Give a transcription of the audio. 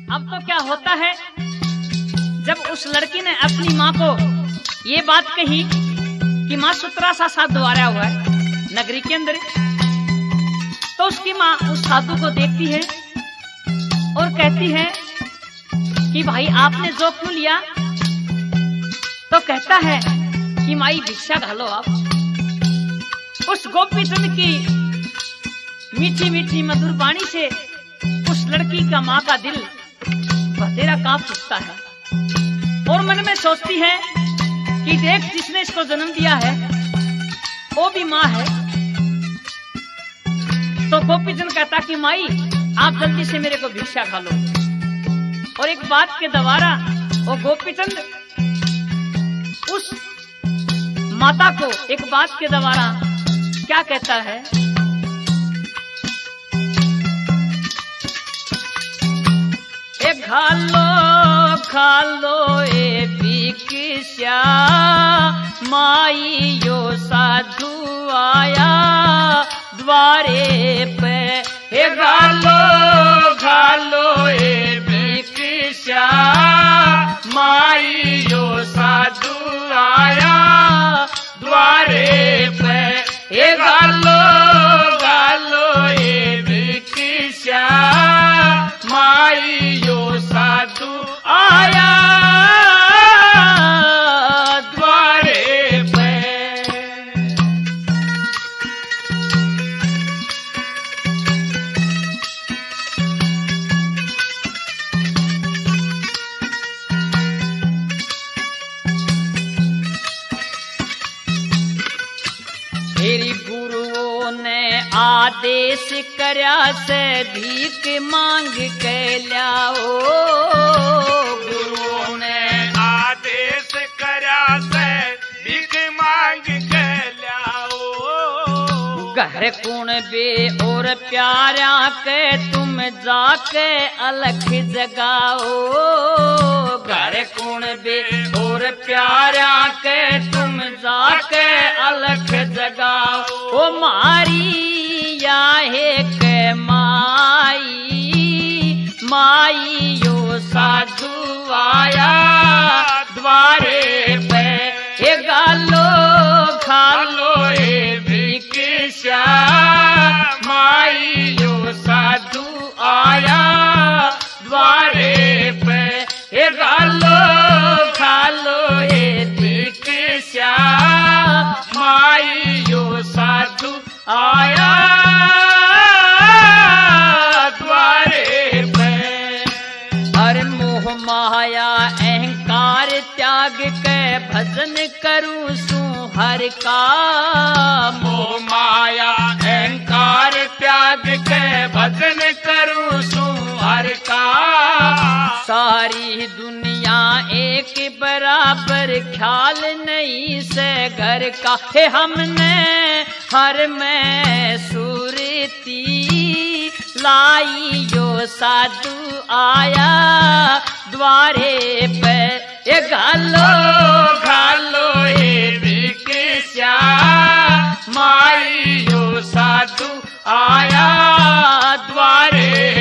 अब तो क्या होता है, जब उस लड़की ने अपनी माँ को ये बात कही कि माँ सुतरा सा साथ द्वारा हुआ है नगरी के अंदर, तो उसकी माँ उस साधु को देखती है और कहती है कि भाई आपने जो क्यों लिया, तो कहता है कि माई भिक्षा घालो आप। उस गोपीचंद की मीठी मीठी मधुर वाणी से उस लड़की का माँ का दिल बतेरा कांप उठता है और मन में सोचती है कि देख, जिसने इसको जन्म दिया है वो भी माँ है। तो गोपीचंद कहता कि माई आप जल्दी से मेरे को भिक्षा खा लो। और एक बात के द्वारा वो गोपीचंद उस माता को एक बात के द्वारा क्या कहता है, खा लो ए भिक्षा माई यो साधु आया द्वारे पे। हे खा लो ए भिक्षा माई यो साधु आया द्वारे पे। हे गालो ए भिक्षा माई यो साधु आया द्वारे पे। मेरी गुरुओं ने आदेश करया से भीख मांग के लाओ। गुरुओं ने आदेश करया से भीख मांग के लाओ। घर कुण बे और प्यारा के तुम जाके अलख जगाओ। घर कुण बे और प्यारा के तुम जाके अलख जगाओ। ओ मारी याहे के माई यो साधु आया द्वारे पे। हे गालो खा लो ए भिक्षा माई यो साधु आया द्वारे पे। हे गालो खा लो ए भिक्षा माई यो साधु आया द्वारे पे। हर मोह माया अहंकार त्याग के भजन करूं सू हर का। मोह माया अहंकार त्याग के भजन करूं सू हर का। सारी दुनिया एक बराबर ख्याल नहीं से घर का। हे हमने हर में सुरती लाई यो साधु आया द्वारे पे। ये घालो ए भिक्षा माई यो साधु आया द्वारे